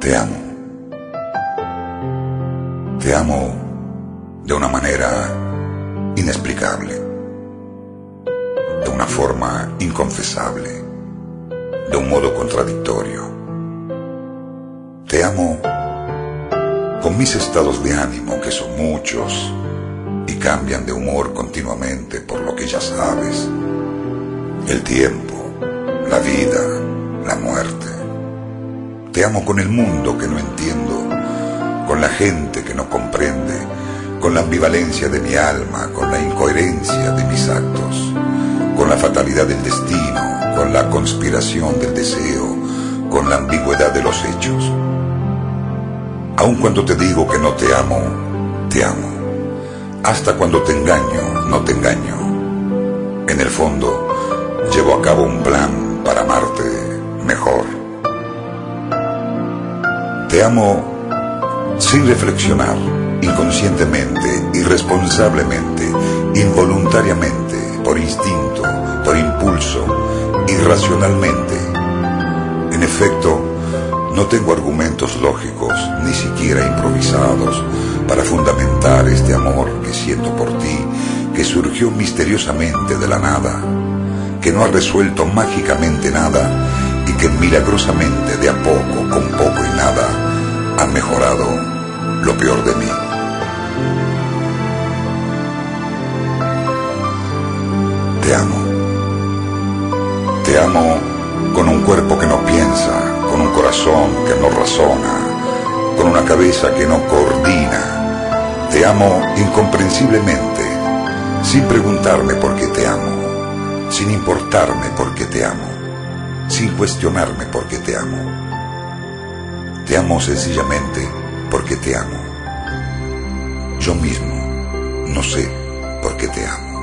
Te amo. Te amo de una manera inexplicable, de una forma inconfesable, de un modo contradictorio. Te amo con mis estados de ánimo, que son muchos y cambian de humor continuamente, por lo que ya sabes: el tiempo, la vida, la muerte. Te amo con el mundo que no entiendo, con la gente que no comprende, con la ambivalencia de mi alma, con la incoherencia de mis actos, con la fatalidad del destino, con la conspiración del deseo, con la ambigüedad de los hechos. Aun cuando te digo que no te amo, te amo. Hasta cuando te engaño, no te engaño. En el fondo, llevo a cabo un plan para amarte mejor. Te amo sin reflexionar, inconscientemente, irresponsablemente, involuntariamente, por instinto, por impulso, irracionalmente. En efecto, no tengo argumentos lógicos, ni siquiera improvisados, para fundamentar este amor que siento por ti, que surgió misteriosamente de la nada, que no ha resuelto mágicamente nada y que milagrosamente, de a poco, con poco y nada, ha mejorado lo peor de mí. Te amo. Te amo con un cuerpo que no piensa, con un corazón que no razona, con una cabeza que no coordina. Te amo incomprensiblemente, sin preguntarme por qué te amo, sin importarme por qué te amo, sin cuestionarme por qué te amo. Te amo sencillamente porque te amo. Yo mismo no sé por qué te amo.